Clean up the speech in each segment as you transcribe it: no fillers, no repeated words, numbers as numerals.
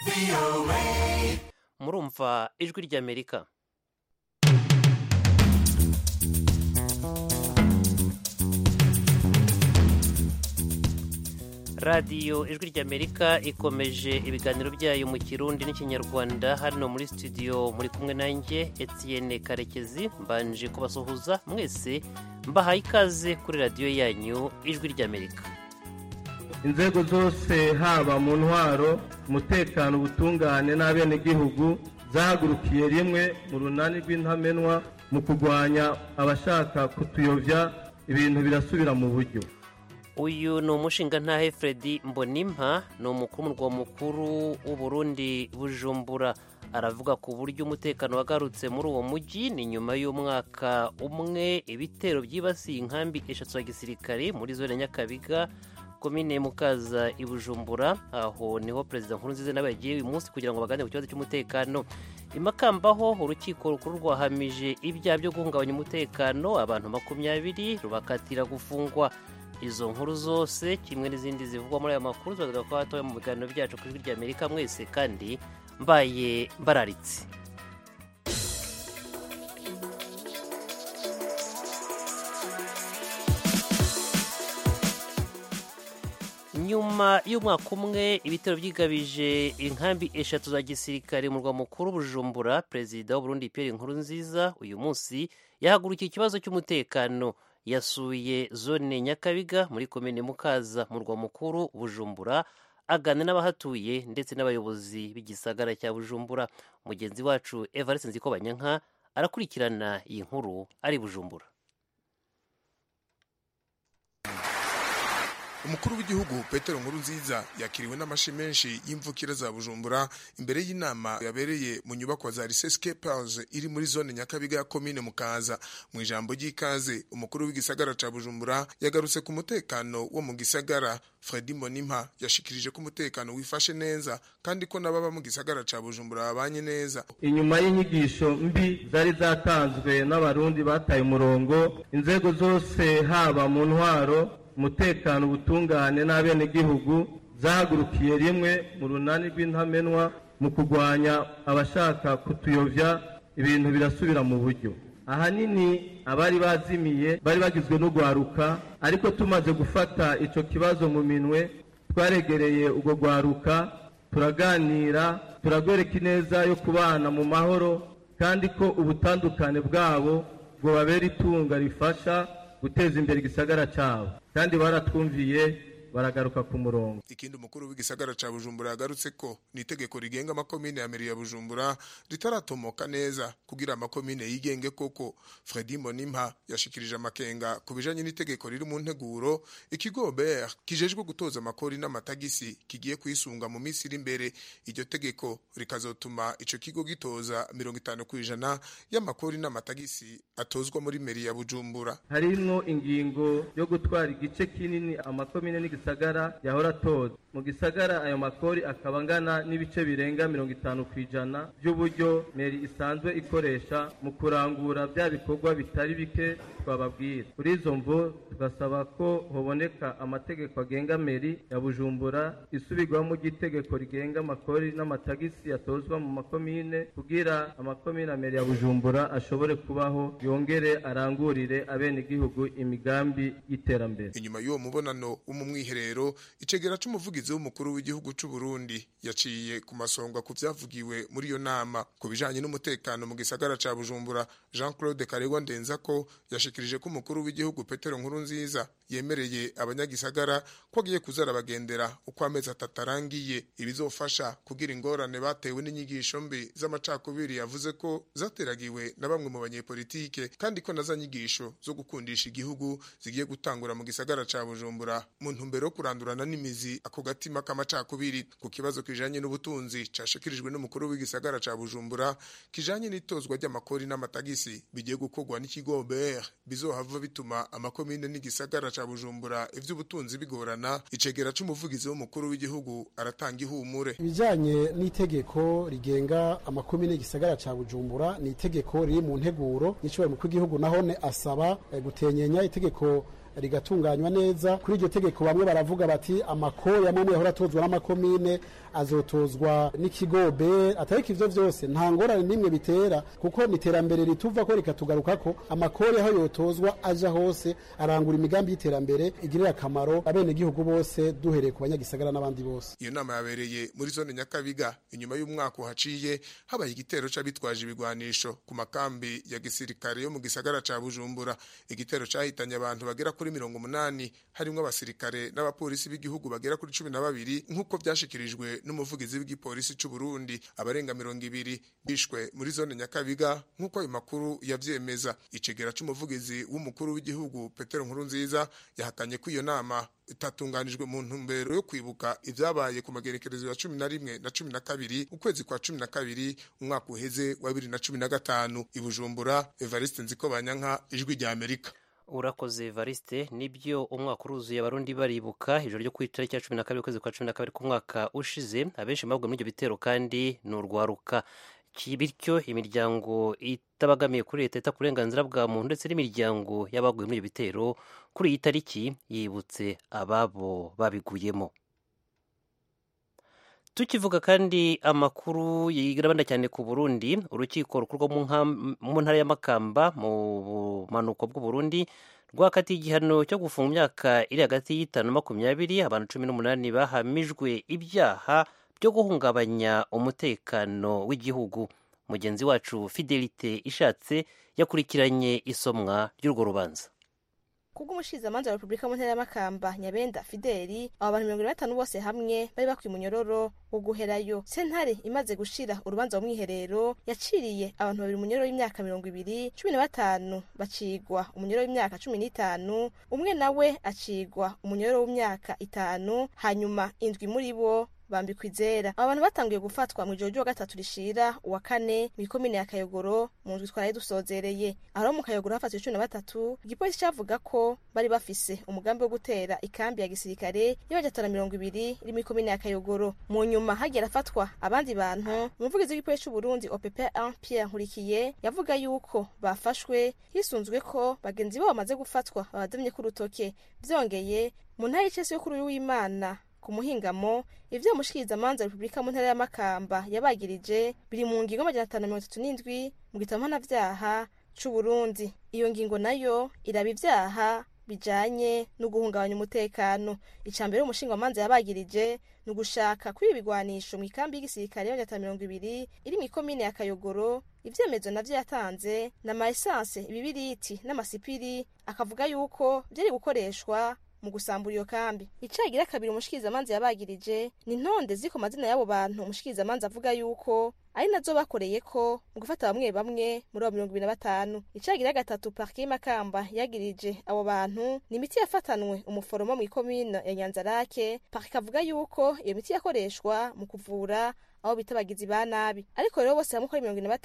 murumva ijwi ry'Amerika. radiyo ijwi ry'Amerika ikomeje ibiganiro byayo mu Kirundi n'Ikinyarwanda. hano muri studio muri kumwe nanjye Etienne Karekezi, mbanje kubasuhuza mwese, mbahaye ikaze kuri radiyo yanyu ijwi ry'Amerika. inzego zose haba mu ntwaro, umutekano, ubutungane n'abenegihugu zahagurukiye rimwe mu runani rw'intamenwa mu kurwanya abashaka kutuyovya, ibintu birasubira mu buryo. uyu ni umushingantahe Fredy Mbonimpa, ni umukuru w'umurwa mukuru w'u Burundi Bujumbura. aravuga ku buryo umutekano wagarutse muri uwo mujyi ni nyuma y'umwaka umwe ibitero byibasiye inkambi 3 za gisirikare muri zone Nyakabiga, komine Mukaza i Bujumbura. aho niho Perezida Nkurunziza nawe yagiye uyu munsi kugira ngo baganire ku kibazo cy'umutekano. i Makamba ho urukiko rukuru rwahamije ibyaha byo guhungabanya umutekano abantu 20 rubakatira gufungwa. izo nkuru zose kimwe n'izindi zivugwa muri aya makuru tuzavuga ko hatoye mu biganiro byacu ku ijwi ry'Amerika. mwese kandi mbaye mbararitse. nyuma y'umwaka umwe ibitero byigabije inkambi 3 za gisirikare mu murwa mukuru Bujumbura, Perezida w'u Burundi Pierre Nkurunziza uyu munsi yahagurukiye ikibazo cy'umutekano. yasuye zone Nyakabiga muri komine Mukaza mu murwa mukuru Bujumbura, agana n'abahatuye ndetse n'abayobozi b'igisagara cya Bujumbura. mugenzi wacu Evariste Nzikobanyanka arakurikirana iyi nkuru ari Bujumbura. Umukuru w'igihugu Petero Nkurunziza yakiriwe n'amashi menshi y'imvukira za Bujumbura imbere y'inama yabereye mu nyubako za Risescapers iri muri zone Nyakabiga ya komine Mukaza. mu ijambo ry'ikaze umukuru w'igisagara ca Bujumbura yagarutse ku mutekano wo mu gisagara. Fredy Mbonimpa yashikirije ko umutekano wifashe neza kandi ko nababa mu gisagara ca Bujumbura babanye neza. inyuma y'inyigisho mbi zari zatanzwe n'abarundi bataye umurongo, inzego zose haba mu ntwaro, umutekano, ubutungane n'abenegihugu zahagurukiye rimwe mu runani rw'intamenwa mu kurwanya abashaka kutuyovya, ibintu birasubira mu buryo. ahanini abari bazimiye bari bagizwe no gwaruka, ariko tumaze gufata ico kibazo mu minwe twaregereye ubwo gwaruka, turaganira, turagwereka ineza yo kubana mu mahoro kandi ko ubutandukane bwabo bwo babera itunga rifasha guteza imbere igisagara cyabo, kandi baratwumviye baragaruka ku murongo. Ikindi umukuru w'igisagara ca Bujumbura yagarutse ko ni itegeko rigenga amakomine ya meri ya Bujumbura ritaratomoka neza kugira amakomine yigenge koko. Fredy Mbonimpa yashikirije amakenga ku bijanye n'itegeko riri mu nteguro ikigo BR kijejwe gutoza amakori n'amatagisi kigiye kwisunga mu minsi iri imbere. iryo tegeko rikazotuma ico kigo gitoza 50% y'amakori n'amatagisi atozwa muri meri ya Bujumbura. Harimo ingingo yo gutwara igice kinini amakomine gisagara yahora toza. mu gisagara ayo makori akaba angana n'ibice birenga 50% by'uburyo meri isanzwe ikoresha mu kurangura bya bikorwa bitari bike twababwira. kuri izo mvo tugasaba ko hoboneka amategeko agenga meri ya Bujumbura isubirwamo ry'itegeko rigenga amakori n'amatagisi yatozwa mu makomine kugira amakomine ya meri ya Bujumbura ashobore kubaho yongere arangurire abenegihugu imigambi y'iterambere. inyuma y'uwo mubonano w'umumwiherero icegera c'umuvugizi w'umukuru w'igihugu c'u Burundi yaciye ku masonga ku vyavugiwe muri iyo nama ku bijanye n'umutekano mu gisagara ca Bujumbura. Jean-Claude Karegwa Ndenzako yashikirije ko umukuru w'igihugu Petero Nkurunziza yemereye abanyagisagara ko agiye kuzarabagendera uko amezi 3 arangiye, ibizofasha kugira ingorane batewe n'inyigisho mbi z'amacakubiri. yavuze ko zateragiwe na bamwe mu banyepolitike kandi ko nazanyigisho zo gukundisha igihugu zigiye gutangura mu gisagara ca Bujumbura mu ntumbero yo kurandurana n'imizi ako gatima k'amacakubiri. ku kibazo kijanye n'ubutunzi cashikirijwe n'umukuru w'igisagara ca Bujumbura kijanye n'itozwa ry'amakori n'amatagisi bigiye gukorwa n'ikigo BR bizohava bituma amakomine n'igisagara ca Bujumbura ivy'ubutunzi bigorana. icegera c'umuvugizi w'umukuru w'igihugu aratanga ihumure. ibijanye n'itegeko rigenga amakomine n'igisagara ca Bujumbura ni itegeko riri mu nteguro n'icyo mukuru w'igihugu nahone asaba gutenyenya itegeko rigatunganywa neza. Kuri iryo tegeko bamwe baravuga bati amakori amwe yahora atozwa n'amakomine azotozwa n'ikigobe, atari ivyo vyose nta ngorane nimwe bitera, kuko ni iterambere rituva ko rikatugarukako. Amakori aho yotozwa aja hose arangura imigambi y'iterambere igirira akamaro abenegihugu bose, duhereye ku banyagisagara n'abandi bose. Iyo nama yabereye muri zone Nyakabiga inyuma y'umwaka uhaciye habaye igitero c'abitwaje ibigwanisho ku makambi ya gisirikare yo mu gisagara ca Bujumbura. Igitero cahitanye abantu bagera kuri 80 harimwo abasirikare n'abapolisi b'igihugu bagera kuri 12 nk'uko vyashikirijwe n'umuvugizi w'igipolisi c'u Burundi. Abarenga 200 bishwe muri zone Nyakabiga nk'uko ayo makuru yavyemeza. Icegera c'umuvugizi w'umukuru w'igihugu Petero Nkurunziza yahakanye ko iyo nama itatunganijwe mu ntumbero yo kwibuka ivyabaye ku magerekerezo ya 11 na 12 ukwezi kwa 12 umwaka uheze wa 2015. I Bujumbura, Evariste Nzikobanyanka, Ijwi rya Amerika. Urakoze Evariste. Nibyo umwaka uruzuye abarundi baribuka ijoro ryo kwitara cya 12 ukwezi kwa 12 ku mwaka ushize. Abenshi mabwe muri ibyo bitero kandi n'urwaruka. Bityo imiryango itabagamiye kuri leta ita kurenganzira bwa muntu ndetse n'imiryango y'abaguye muri ibyo bitero kuri iyi tariki yibutse ababo babiguyemo. Tukivuga kandi amakuru yigirabanda cyane ku Burundi, urukiko rukurwa mu ntara ya Makamba mu bumanuko bw'u Burundi rwakatiye igihano cyo gufunga imyaka iri hagati y'5 na 20 abantu 18 bahamijwe ibyaha byo guhungabanya umutekano w'igihugu. Mugenzi wacu Fidelite Ishatse yakurikiranye isomwa ry'urwo rubanza. Kubw'umushikizamanza wa Republika mu ntara ya Makamba Nyabenda Fideli, abo bantu 25 bose hamwe bari bakwiye umunyororo wo guherayo. Sentare imaze gushira urubanza mu mwiherero yaciriye abantu babiri umunyororo w'imyaka 20, 15 bacigwa umunyororo w'imyaka 15, umwe nawe acigwa umunyororo w'imyaka 5, hanyuma indwi muri bo bambikwa izera. Aba bantu batangiye gufatwa mu ijoro ryo gatatu rishira uwa kane mu ikomine ya Kayogoro mu ndwi twaraye dusozereye. Aho mu Kayogoro hafatwe 13, igipolisi cavuga ko bari bafise umugambi wo gutera ikambi ya gisirikare y'abajatana 20 iri mu ikomine ya Kayogoro. Mu nyuma hagera afatwa abandi bantu. Umuvugizi w'igipolisi cy'u Burundi OPP1 Pierre Nkurikiye yavuga yuko bafashwe hisunzwe ko bagenzi babo bamaze gufatwa babadamye ku rutoke. Byongeye mu ntara y'Icese yo kuri w'Imana ku muhingamo ivyo mushikirizamanza Republika mu ntara ya Makamba yabagirije biri mu ngingo 537 mu gitabo mpanavyaha c'u Burundi. Iyo ngingo nayo iraba ivyaha bijanye no guhungabanya umutekano. Icambere umushingamanza yabagirije no gushaka kwibigwanisho mu ikambi y'igisirikare y'abajatana 20 iri mu ikomine ya Kayogoro. Ivyemezo navyo yatanze na maesanse ibibiriti n'amasipiri, akavuga yuko byari gukoreshwa mu gusambura iyo kambi. Icagira kabiri umushikizamanza yabagirije ni ntonde ziko mazina y'abo bantu umushikizamanza avuga yuko ari nazo bakoreye ko mu gufata bamwe bamwe muri 25. Icagira gatatu parquet Makamba yagirije abo bantu ni imiti yafatanwe umuforomo mu ikomine ya Nyanzarake. Parquet avuga yuko iyo miti yakoreshwa mu kuvura aho bitabagizi ba nabi, ariko rero bose hamwe ko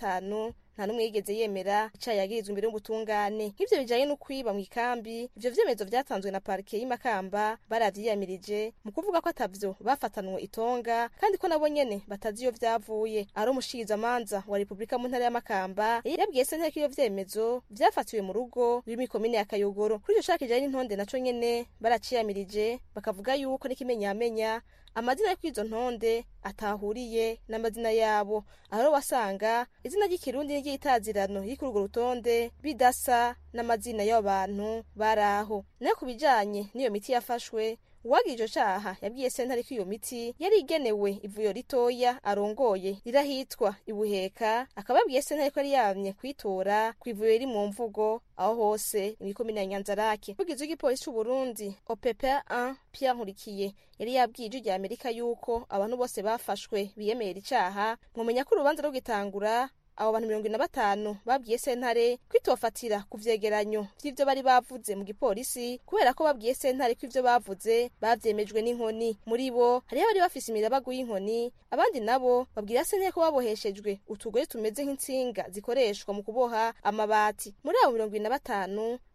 25 nta numwe yigeze yemera ica yagirizwe imbere y'ubutungane. Nk'ivyo bijanye no kwiba mu ikambi, ivyo vyemezo vyatanzwe na parquet y'Imakamba baravyiyamirije mu kuvuga ko atavyo bafatanwe itonga kandi ko nabo nyene batazi iyo vyavuye. Ari umushikizamanza wa Republika mu ntara ya Makamba yabwiye sentare ko iyo vyemezo vyafatiwe mu rugo ruri mu ikomine ya Kayogoro. Kuri ico shaka kijanye n'intonde naco nyene baraciyamirije bakavuga yuko n'ikimenyamenya amazina yo kwizo ntonde atahuriye n'amazina yabo. Aho wasanga izina ry'ikirundi n'igitazirano y'ikuri urwo rutonde bidasa n'amazina y'abantu baraho. Nayo kubijanye n'iyo miti yafashwe, uwagira ico caha yabwiye sentare ko iyo miti yari igenewe ivuyo ritoya arongoye rirahitwa Ibuheka, akaba yabwiye sentare ko yari yamye kwitora kwivuyo riri mu mvugo aho hose mu ikomine ya Nyanzarake. Umuvugizi w'igipolisi c'u Burundi OPP1 Pierre Nkurikiye yari yabwiye Ijwi rya Amerika yuko abantu bose bafashwe biyemera icaha. Mwomenya ko urubanza rwo gitangura abo bantu 25 babwiye sentare kwitofatira ku vyegeranyo vy'ivyo bari bavuze mu gipolisi, kubera ko babwiye sentare ko ivyo bavuze bavyemejwe n'inkoni. Muri bo hariho abari bafise imirabagu y'inkoni, abandi nabo babwira sentare ko baboheshejwe utugoye tumeze nk'insinga zikoreshwa mu kuboha amabati. Muri abo 25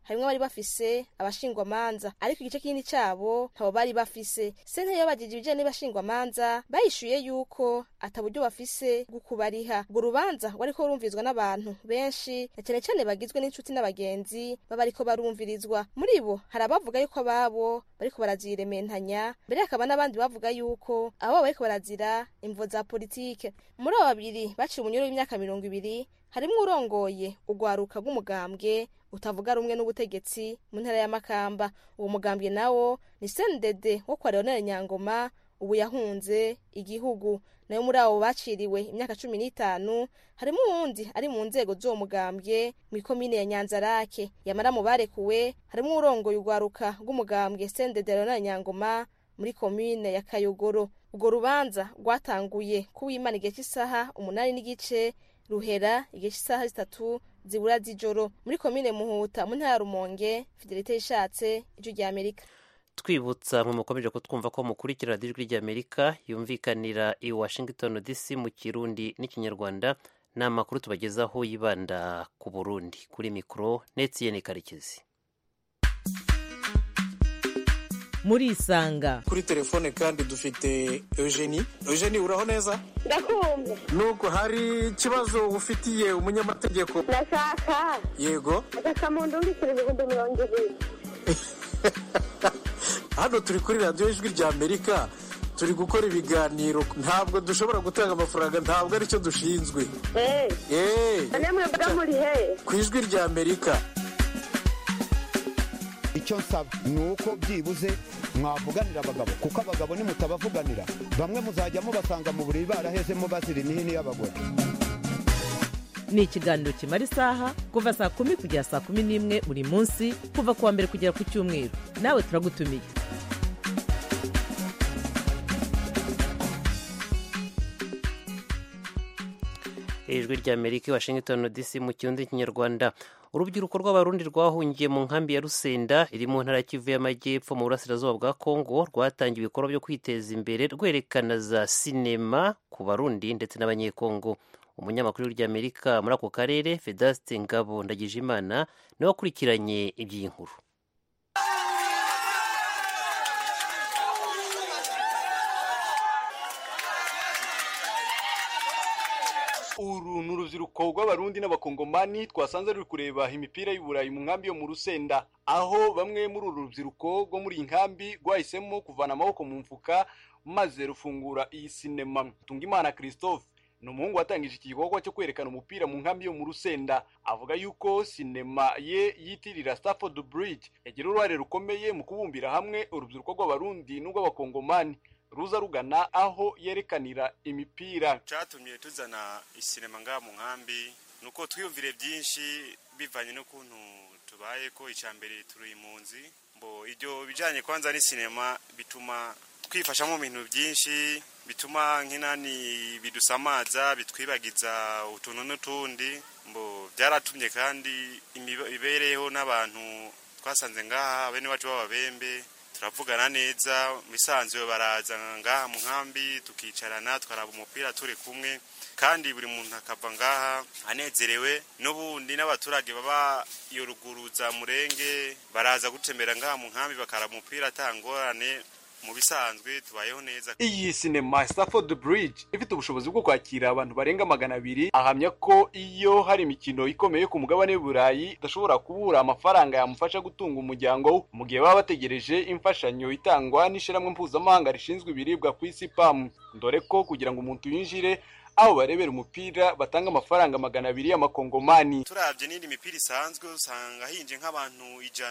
harimwo bari bafise abashingwamanza ariko igice kinini cabo ntabo bari bafise. Sentare yabajije ibijanye n'abashingwamanza bayishuye yuko ataburyo bafise bwo kubariha. Urwo rubanza rwariko rumvirizwa n'abantu benshi na cane cane bagizwe n'inshuti n'abagenzi baba ariko barumvirizwa. Muri bo hari abavuga yuko ababo bariko barazirementanya, mbere hakaba n'abandi bavuga yuko abo bariko barazira imvo za politike. Muri abo babiri baciye umunyoro w'imyaka 20 harimwo urongoye urwaruka rw'umugambwe utavuga rumwe n'ubutegetsi mu ntara ya Makamba. Uwo mugambwe nawo ni CNDD wo kwa Leonel Nyangoma ubu yahunze igihugu. Nayo muri abo baciriwe imyaka 15 harimo uwundi ari mu nzego z'uwo mugambwe mu komine ya Nyanzarake. Yamara mu barekuwe harimo urongoye urwaruka rw'umugambwe CNDD Leonel Nyangoma muri komine ya Kayogoro. Urwo rubanza rwatanguye kuw'Imana igihe cy'isaha 8:30 ruhera igihe cy'isaha 3 zibura z'ijoro muri komine Muhuta mu ntara ya Rumonge. Fidelite Ishatse, Ijwi rya Amerika. Twibutsa mu mukomeje kutwumva ko mukurikira Ijwi rya Amerika yumvikanira i Washington DC mu Kirundi n'Ikinyarwanda. N'amakuru tubagezaho yibanda ku Burundi. Kuri mikro Netiyene Karekezi. Muri Isanga kuri telefone kandi dufite Eugenie uraho neza? Ndakumva. Nuko hari ikibazo ufitiye umunyamategeko? Ndashaka. Yego. Akamuntu ndikirije ndumurongeze. Hano turi kuri radio Ijwi rya Amerika, turi gukora ibiganiro, ntabwo dushobora gutanga amafaranga, ntabwo ari cyo dushinzwe. Namwe bwa muri he? Ku Ijwi rya Amerika. Icyo nsaba ni uko byibuze mwavuganira abagabo, kuko abagabo nimutabavuganira bamwe muzajya mubasanga mu buriri barahezemo bazira imihini y'abagore. Ni ikiganiro kimara isaha kuva saa 10 kugera saa 11 buri munsi kuva kuwa mbere kugera ku cyumweru. Nawe turagutumiye. Ijwi rya Amerika Washington DC mu Kirundi n'Ikinyarwanda. Urubyiruko rw'abarundi rwahungiye mu nkambi ya Rusenda iri mu ntara Kivu y'Amajyepfo mu burasirazuba bwa Kongo rwatangiye ibikorwa byo kwiteza imbere rwerekana za sinema ku Barundi ndetse n'Abanyekongo. Umunyamakuru w'Ijwi rya Amerika muri ako karere Vedaste Ngabo Ndagijimana niwe wakurikiranye iby'iyi nkuru. Uru n'urubyiruko rw'abarundi n'abakongomani twasanze ruri kureba imipira y'Uburayi mu nkambi yo mu Rusenda, aho bamwe muri uru rubyiruko rwo muri inkambi rwahisemo kuvana amaboko mu mfuka maze rufungura iyi sinema. Tungimana Christophe ni umuhungu watangije iki gikorwa cyo kwerekana umupira mu nkambi yo mu Rusenda. Avuga yuko sinema ye yitirira Stafford Bridge yagira uruhare rukomeye mu kubumbira hamwe urubyiruko rw'abarundi n'ubw'abakongomani ruza rugana aho yerekanira imipira. Cyatumye tuzana isinema ngaha mu nkambi nuko twiyumvire byinshi bivanye n'ukuntu tubaye ko icambere turi impunzi. Mbo ibyo bijanye kwanza ni sinema bituma twifasha mu bintu byinshi, bituma nkinani bidusamaza, bitwibagiza utuntu n'utundi. Mbo byaratumye kandi imibereho n'abantu twasanze ngaha bene wacu b'ababembe turavugana neza, bisanzwe baraza ngaha mu nkambi tukicarana twaraba umupira turi kumwe, kandi buri muntu akava ngaha anezerewe. N'ubundi n'abaturage baba iyo ruguruza Murenge baraza gutembera ngaha mu nkambi bakaraba umupira atangorane. Mu bisanzwe tubayeho neza. Iyi sinema Stafford Bridge ifite ubushobozi bwo kwakira abantu barenga 200. Ahamya ko iyo hari imikino ikomeye ku mugabane w'Uburayi udashobora kubura amafaranga yamufasha gutunga umuryango mu gihe baba bategereje imfashanyo itangwa n'ishiramwe mpuzamahanga rishinzwe ibiribwa ku isi PAM. Dore ko kugira ngo umuntu yinjire aho barebera umupira batanga amafaranga 200 y'amakongomani. Turavye n'indi mipira isanzwe usanga hinje nk'abantu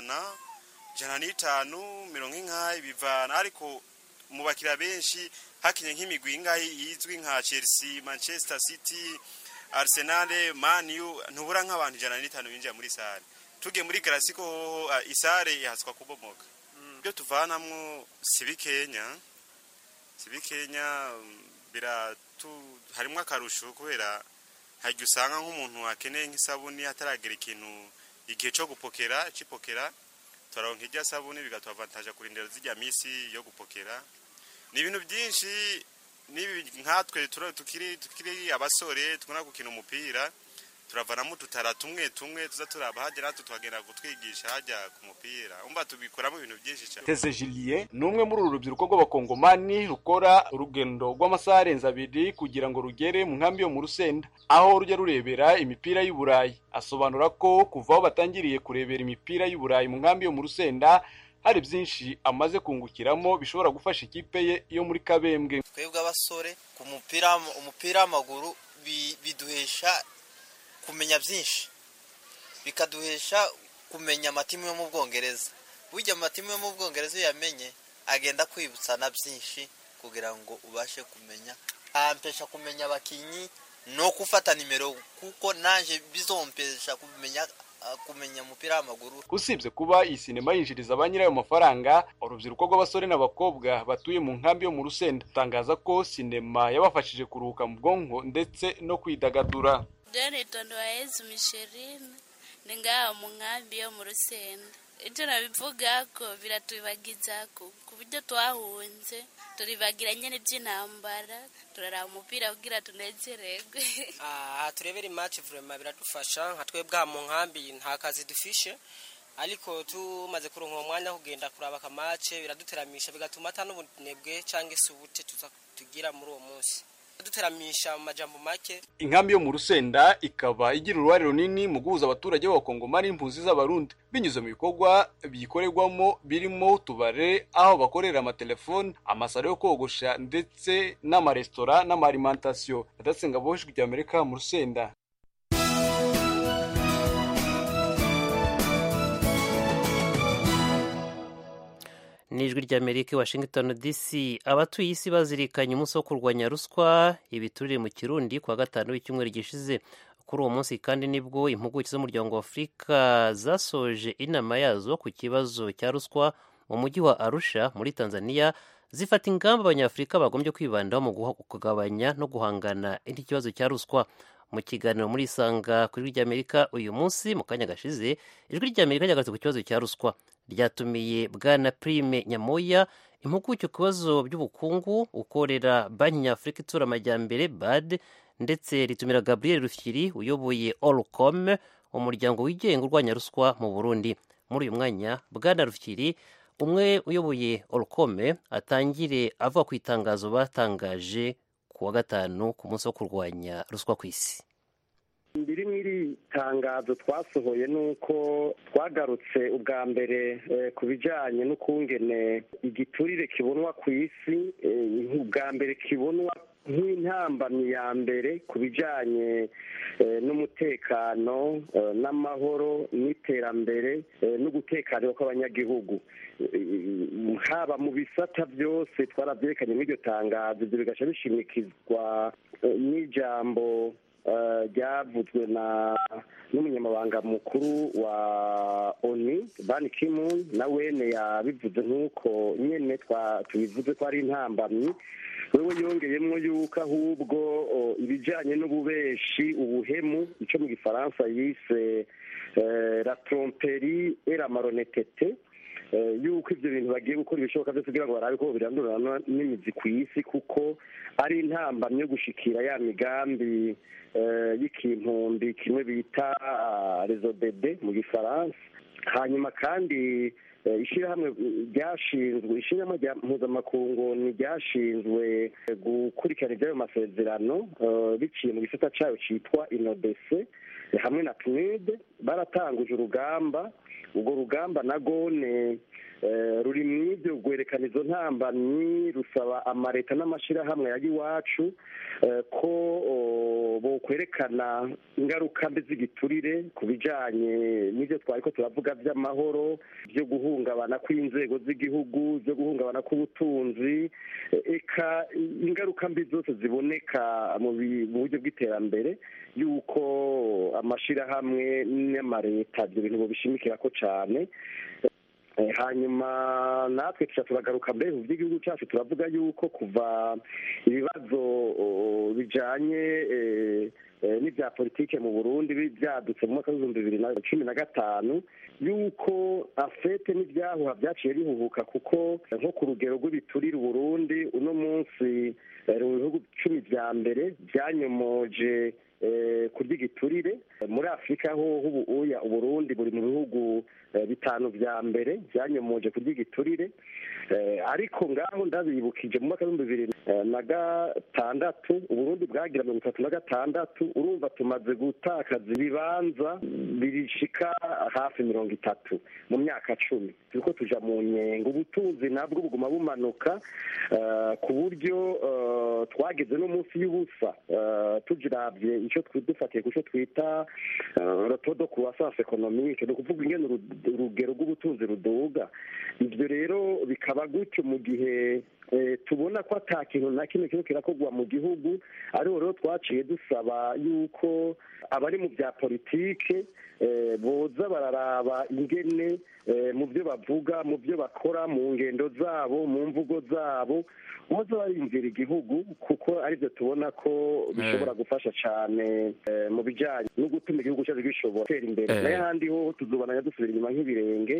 105 mirongo bivana, ariko mu bakira benshi hakinye nk'imigwi ingahe yizwi nka Chelsea, Manchester City, Arsenal, Man U, ntubura nk'abantu 105 binjira muri sare. Tuge muri Clasico isare yahaswa kubomoka. Byo tuvanamwo sibikenya harimo akarusho kubera hajya usanga nk'umuntu akeneye nk'isabuni ataragera ikintu igihe cyo gupokera cipokera turaronka ijya sabuni bigatuavantage kurindira zijya misi yo gupokera. Ni ibintu byinshi nibi nkatwe tukiri abasore tukuna gukina umupira turavanamo tutara tumwe tuza turaba hagera tutwagera gutwigisha hajya ku mupira umva tubikoramo ibintu byinshi cyane. Teze Julien ni umwe muri uru rubyiruko rw'abakongomani rukora urugendo rw'amasaha arenze 2 kugira ngo rugere mu nkambi yo mu Rusenda aho rujya rurebera imipira y'u Burayi. Asobanura ko kuva aho batangiriye kurebera imipira y'u Burayi mu nkambi yo mu Rusenda hari byinshi amaze kungukiramo bishobora gufasha ikipe ye yo muri Kabembwe. Twebwe abasore ku umupira w'amaguru biduhesha kumenya byinshi, bikaduhesha kumenya amatimu yo mu Bwongereza. Burya amatimu yo mu Bwongereza yamenye agenda kwibutsana byinshi kugira ngo ubashe kumenya, ampesha kumenya abakinyi no gufata nimero kuko nanje bizompesha kumenya umupira w'amaguru. Usibye kuba iyi sinema yinjiriza abanyirayo amafaranga, urubyiruko rw'abasore n'abakobwa batuye mu nkambi yo mu Rusenda tangaza ko sinema yabafashije kuruhuka mu bwonko ndetse no kwidagadura. Deni tondo waezi mishirini ningaho mu nkambi yo mu Rusenda. Icyo nabivuga ko biratubagizako ku buryo twahunze turibagira nyene by'intambara turara umupira kugira tunezererwe. Turebera match vraiment biradufasha nka twebwe mu nkambi nta kazi dufishe ariko tumaze kuronka umwanya kugenda kuraba ka match biraduteramisha bigatuma atanubunebwe canke subute tugira muri uwo munsi duteramisha amajambo make. Inkambi yo mu Rusenda ikaba igira uruhare runini mu guhuza abaturage b'abakongomani n'impunzi z'abarundi binyuze mu bikorwa bikorerwamo birimo tubare aho bakorera amatelefone, amasaro yo kogosha ndetse n'amaresitora n'amalimentation. Adasenga boshwe rya Amerika mu Rusenda. Nijwi rya Amerika Washington DC. Abatuye isi bazirikanye umunsi wo kurwanya ruswa ibiturire mu Kirundi kwa gatanu w'icyumweru gishize. Kuri uwo munsi kandi nibwo impuguke z'umuryango wa Afurika zasoje inama yazo ku kibazo cya ruswa mu mujyi wa Arusha muri Tanzania, zifata ingamba abanyafurika bagombye kwibandaho mu kugabanya no guhangana iki kibazo cya ruswa. Mu kiganiro muri Isanga kuri rya Amerika uyu munsi mu kanya gashize, ijwi rya Amerika ryagarutse ku kibazo cya ruswa. Ryatumiye Bwana Prime Nyamoya, impuguke ku bibazo by'ubukungu ukorera Banki Nyafurika Itsura Amajyambere BAD, ndetse ritumira Gabriel Rufyiri uyoboye Olcom, umuryango wigenga urwanya ruswa mu Burundi. Muri uyu mwanya Bwana Rufyiri, umwe uyoboye Olcom, atangire avuga ku itangazo batangaje ku wa gatanu ku munsi wo kurwanya ruswa ku isi. Ndiri mwiri tangazo twasohoye nuko twagarutse ubwa mbere ku bijanye n'ukungene igiturire kibonwa ku isi, ubwa mbere kibonwa nk'intambamyi ya mbere ku bijanye n'umutekano n'amahoro n'iterambere no gutekanira kw'abanyagihugu. Haba mu bisata byose twarabyerekanye muri iryo tangazo, ibyo bigaca bishimikizwa n'ijambo ryavuzwe n'umunyamabanga mukuru wa ONU Ban Ki-moon, na wene yabivuze nk'uko nyene tubivuze ko ari intambamyi. Wewe yongeyemo yuko ahubwo ibijanye n'ububeshi, ubuhemu, ico mu gifaransa yise la tromperie et la malhonnêteté, yuko ibyo bintu bagiye gukora ibishoboka byose kugira ngo barabe ko birandurana n'imizi ku isi, kuko ari intambamyi yo gushikira ya migambi y'ikintumbi kimwe bita réseau bébé mu gifaransa. Hanyuma kandi ishyirahamwe ishyirahamwe rya mpuzamakungu ni ryashinzwe gukurikirana iby'ayo masezerano biciye mu gisata cyayo cyitwa INODC hamwe na PNUD, baratanguje urugamba. Ubwo rugamba na gone ruri mw'ibyo gwerekana izo ntambamyi, rusaba amareta n'amashirahamwe ya iwacu ko bokwerekana ingaruka mbi z'igiturire ku bijanye n'ibyo twariko turavuga by'amahoro, byo guhungabana kw'inzego z'igihugu, byo guhungabana k'ubutunzi, eka ingaruka mbi zose ziboneka mu buryo bw'iterambere, yuko amashirahamwe n'amareta ibyo bintu bobishimikira ko cyane. Hanyuma natwe turagaruka mbere mu by'igihugu cyacu, turavuga yuko kuva ibibazo bijanye n'ibya politike mu Burundi byadutse mu mwaka w'2015, yuko afete n'ibyahuha byaciye bihuhuka, kuko nko ku rugero rw'ibiturire Burundi uno munsi mu bihugu 10 vya mbere byanyomoje kurya igiturire. Muri Afurika ho Uburundi buri mu bihugu bitanu vya mbere byanyomoje kurya igiturire, ariko ngaho ndabibukije mu mwaka w'2006 Uburundi bwagira 36, urumva tumaze gutakaza ibibanza birishika hafi 30 mu myaka 10. turiko tuja mu nyengo, ubutunzi nabwo buguma bumanuka ku buryo twageze no munsi y'ubusa, tujiravye ico dufatiye kuco twita rotodo croissance économique, no kuvuga ingene urugero rw'ubutunzi ruduga. Ivyo rero bikaba gutyo mu gihe tubona ko ata kintu na kimwe kiriko kirakorwa mu gihugu. Ariho rero twaciye dusaba yuko abari mu bya politike boza bararaba ingene mu byo bavuga, mu byo bakora, mu ngendo zabo, mu mvugo zabo, boza barinjira igihugu, kuko aribyo tubona ko bishobora gufasha cyane mu bijyanye no gutuma igihugu cyacu gishobora gutera imbere. n'ahandi ho tuzobana dusubira inyuma nk'ibirenge,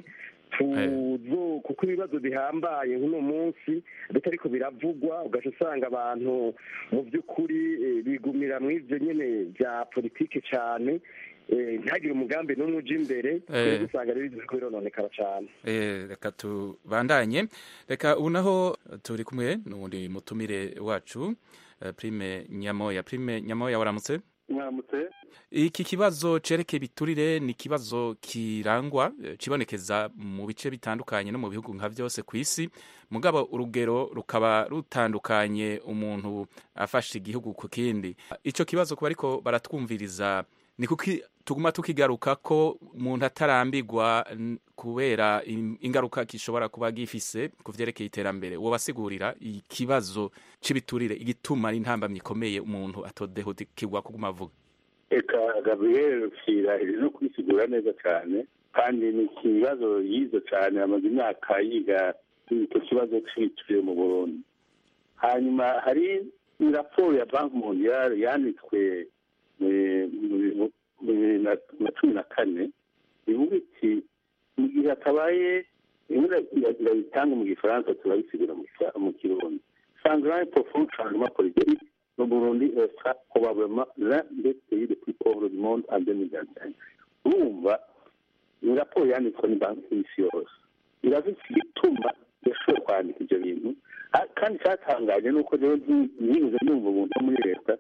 kuko ibibazo bihambaye nk'uno munsi bitariko biravugwa, ugaca usanga abantu mu by'ukuri bigumira mu ivyo nyene bya politike cyane, ntagire umugambi n'umwe uja imbere, usanga rero biriko birononekara cyane. Reka tubandanye, reka ubu naho turi kumwe n'uwundi mutumire wacu, Prime Nyamoya. Prime Nyamoya, waramutse? Mwaramutse. Iki kibazo cerekeye ibiturire ni kibazo kirangwa kibonekeza mu bice bitandukanye no mu bihugu nka byose ku isi, mugabo urugero rukaba rutandukanye umuntu afashe igihugu ku kindi. Ico kibazo kuba ariko baratwumviriza, ni kuki tuguma tukigaruka ko umuntu atarambirwa kubera ingaruka gishobora kuba gifise ku vyerekeye iterambere. Wo basigurira ikibazo c'ibiturire igituma ari intambamyi ikomeye umuntu atodehukirwa kuguma avuga. Eka Gabriel Rukira iri no kwisigura neza cyane, kandi ni ikibazo yizo cyane, amaze imyaka yiga icyo kibazo cy'ibiturire mu Burundi. Hanyuma hari raporo ya Banki Mondiale yanditswe mu 2014 ivuga iti mu gihe hatabaye bitanga mu gifaransa turabisigura mu kirundi, changement profond changement politique le Burundi sera probablement l'un des pays les plus pauvres du monde en 2025. Urumva ni raporo yanditswe ni banki y'isi yose, iravuga igituma yashoboye kwandika ibyo bintu, kandi cyatangaje nuko rero ntibuze numva umuntu muri leta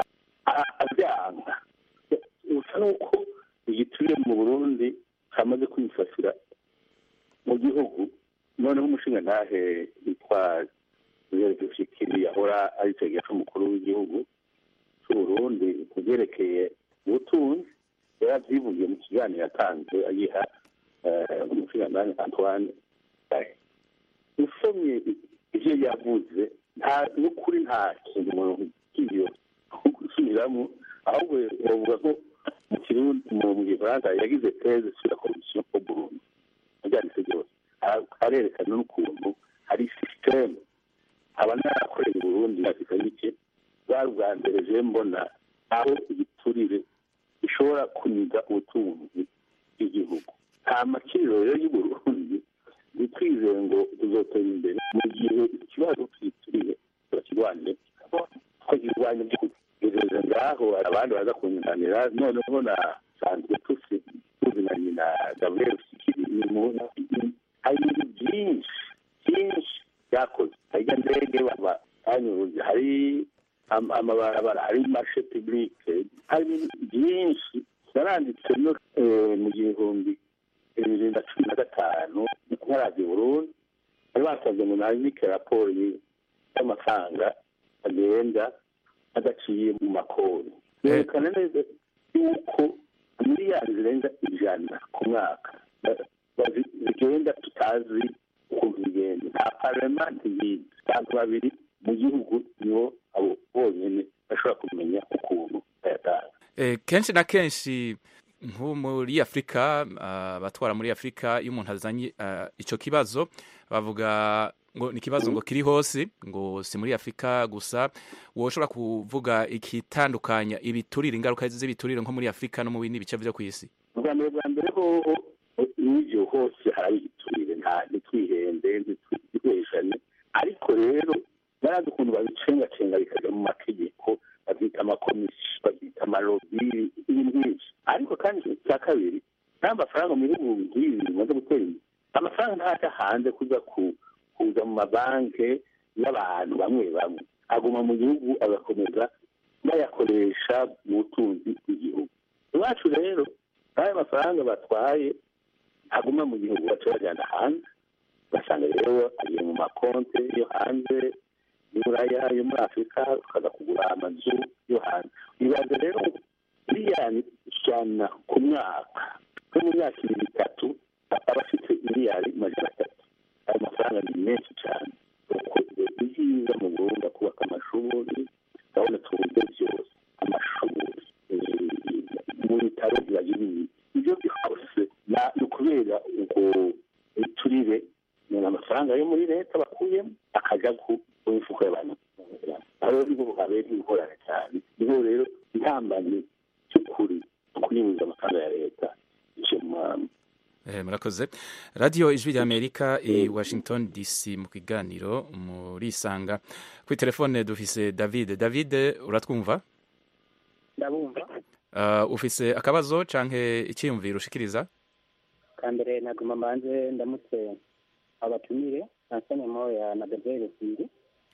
abyanga. Usa nuko igiturire mu Burundi cyamaze kwifasira mu gihugu. Noneho umushinga ntahe yitwa Rushikiri yahora ari itegeko cy'umukuru w'igihugu cy'u Burundi kubyerekeye ubutunzi, yaravyivugiye mu kiganiro yatanze ayiha umushinga ntahe Antoine. Usomye ivyo yavuze, n'ukuri nta kintu umuntu kiyo gusubiramo, ahubwo bavuga ko mu Kirundi mu Gifaransa yagize teze sur la corruption au Burundi. Abyanditse byose arerekana n'ukuntu hari systeme abanakorera i Burundi afite bike bwa bwa mbere je mbona aho igiturire ishobora kuniga ubutunzi bw'igihugu. Nta makiriro rero y'u Burundi twizeye ngo tuzotera imbere mu gihe ikibazo cy'igiturire turakirwanye twakirwanya by'ukuri ngaho abandi baza kunyunganira. Noneho nasanzwe tuzinanye na Gabriel Sikiri, hari ibintu byinshi byakoze, hari ndege banyuze, hari amabarabara, hari marché publique, hari ibintu byinshi yaranditse no mu 2015 nk'arazi Burundi bari basabye ngo nandike raporo y'amafaranga agenda adaciye mu makori. Yerekana neza yuko miliyari zirenga 100 ku mwaka zigenda tutazi ukuntu bigenda. Nta parlement yize, abantu babiri mu gihugu nibo abo bonyene bashobora kumenya ukuntu bayatanga. Kenshi na kenshi nko muri Afrika, abatwara muri Afrika, iyo umuntu azanye ico kibazo bavuga ngo ni kibazo ngo kiri hose, ngo si muri Afrika gusa. Woshobora kuvuga ikitandukanya ibiturire, ingaruka z'ibiturire nko muri Afrika no mu bindi bice byo kwisi? Bwa mbere ho n'ibyo hose hari igiturire, nta nitwihende ntitwiheshane, ariko rero barazi ukuntu babicengacenga bikaja mu mategeko, babyita amakomisiyo, babyita amarobi n'ibindi ariko kandi cya kabiri nta mafaranga mu bihugu nk'ibi bimaze gutera imbere amafaranga ntajya hanze kuza mu mabanki y'abantu bamwe bamwe aguma mu gihugu agakomeza bayakoresha mu butunzi bw'igihugu iwacu rero n'ayo mafaranga batwaye aguma mu gihugu baca bajyana hanze ugasanga rero agiye mu makonte yo hanze y'uburaya yo muri afurika ukaza kugura amazu yo hanze ibaze rero miliyari ijana ku mwaka no mu myaka ibiri itatu aba afite miliyari magana atatu ayo mafaranga ni menshi cyane ibyiza mu Burundi kubaka amashuri urabona tubuze byose amashuri mu bitaro byagira ibyo byose ni ukubera ubwo turire ni amafaranga yo muri leta bakuyemo akajya ku mifuka y'abantu aho niho habera ingorane cyane niho rero intambamyi cy'ukuri kunyuza amafaranga ya leta icyo mwami murakoze radiyo ijwi ry'amerika i washington dc mu kiganiro murisanga kuri telefone dufise david uratwumva ndabumva ufise akabazo canke icyiyumviro ushikiriza kambere naguma manze ndamutse abatumire Ansane Moya na Gabriel Sindi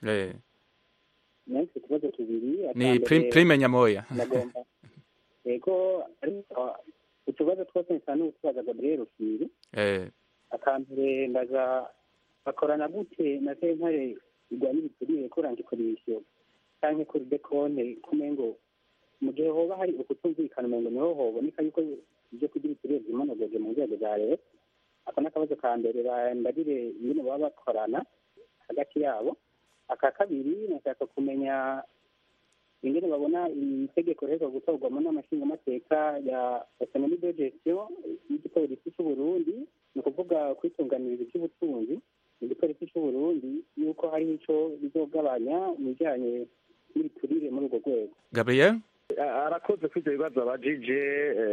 nensi ikibazo kibiri ni prime Nyamoya nagomba yego utubazo twose nsana utubaza Gabriel Sindi akambere ndaza bakorana gute na sentare igwa n'ibituriye kurangikoresho canke kuri dekonte kumengo mu gihe hoba hari ukutumvikana umengo niho hoboneka yuko ibyo kugira ibituriye byimonogoje mu nzego za leta ako n'akabazo ka mbere bandabire ibintu baba bakorana hagati yabo aka kabiri nashaka kumenya ingene babona itegeko riheruka gutorwamo n'amashingamateka ya autonomie de gestion y'igipolisi cy'u Burundi ni ukuvuga kwitunganiriza iby'ubutunzi igipolisi cy'u Burundi yuko hari icyo bizogabanya mu bijyanye n'ibiturire muri urwo rwego. Gabriel arakoze kuri ibyo bibazo abajije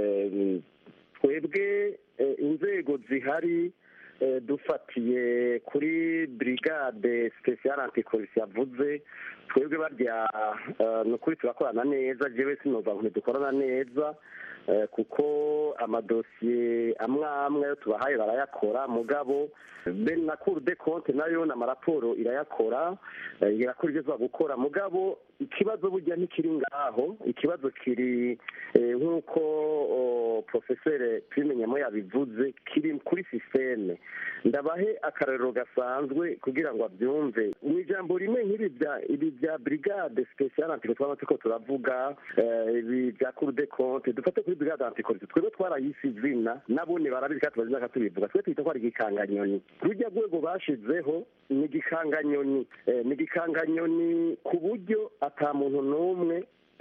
twebwe inzego zihari dufatiye kuri brigade special anticorruption yavuze twebwe barya ni ukuri turakorana neza jewe sinova ngo dukorana neza kuko amadosiye amwe tubahaye barayakora mugabo ben na cour de compte nayo na maraporo irayakora irakora ibyo gukora mugabo ikibazo burya ntikiri ngaho ikibazo kiri nk'uko professeur Prime Nyamoya yabivuze kiri kuri systeme ndabahe akarero gasanzwe kugira ngo abyumve mu ijambo rimwe nk'ibi bya brigade special anticorruption twaba turavuga ibi bya cour de compte dufate kuri brigade anticorruption twebwe twarayise izina nabone barabizi kandi baziza katubivuga twe twita ko ari igikanganyoni rujya rwego bashizeho ni igikanganyoni ku buryo ata muntu n'umwe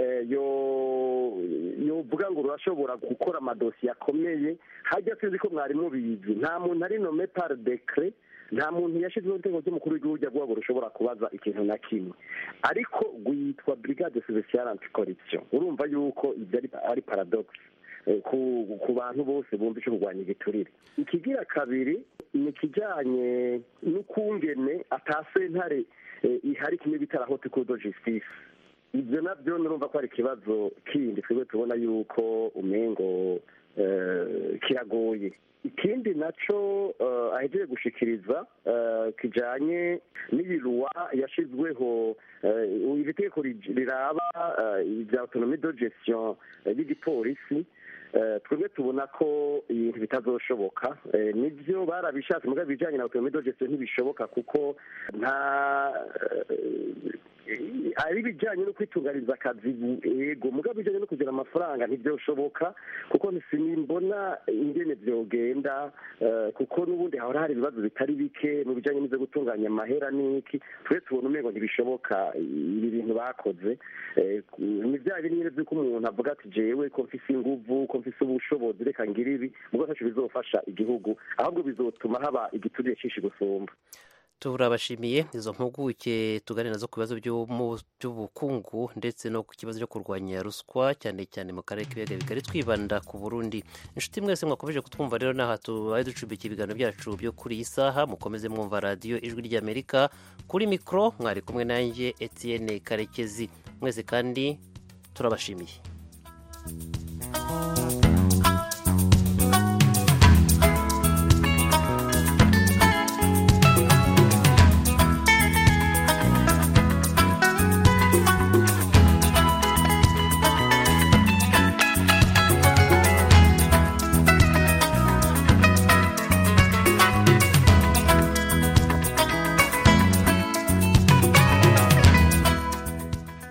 yovuga ngo urashobora gukora amadosiye akomeye hajya sinzi ko mwari mubizi nta muntu ari nome par decret nta muntu yashyizeho itegeko ry'umukuru w'igihugu rwego rushobora kubaza ikintu na kimwe ariko rwitwa brigade special anticorruption urumva yuko ibyo ari paradox ku bantu bose bumva icyo kurwanya igiturire ikigira kabiri ni ikijyanye n'ukungene atasentare ihari kimwe bita la haute cour de justice ibyo nabyo nurumva ko ari ikibazo kindi twebwe tubona yuko umengo kiragoye ikindi naco ahejeje gushikiriza kijanye n'ibiruwa yashizweho iri tegeko riraba ibya autonomie de gestion y'igipolisi twebwe tubona ko ibintu bitazoshoboka nibyo barabishatse mugabo ibijyanye na autonomie de gestion ntibishoboka kuko nta ari ibijyanye no kwitunganyiriza akazi yego mugabo ibijyanye no kugira amafaranga ntibyoshoboka kuko nsimbona ingene byogenda kuko n'ubundi hahora hari ibibazo bitari bike mu bijyanye n'ibyo gutunganya amahera n'iki twe tubona umengo ntibishoboka ibi bintu bakoze ni bya bintu by'uko umuntu avuga ati jewe ko mfise inguvu ko mfise ubushobozi reka ngira ibi mugabo ntacyo bizofasha igihugu ahubwo bizotuma haba igiturire cyinshi gusumba turabashimiye izo mpuguke tuganira nazo ku bibazo by'ubukungu ndetse no ku kibazo cyo kurwanya ruswa cyane cyane mu karere k'ibiyaga bigari twibanda ku Burundi inshuti mwese mwakomeje kutwumva rero n'aha tubaye ducumbikiye ibiganiro byacu byo kuri iyi saha mukomeze mwumva radiyo ijwi ry'Amerika kuri mikoro mwari kumwe nanjye Etienne Karekezi mwese kandi turabashimiye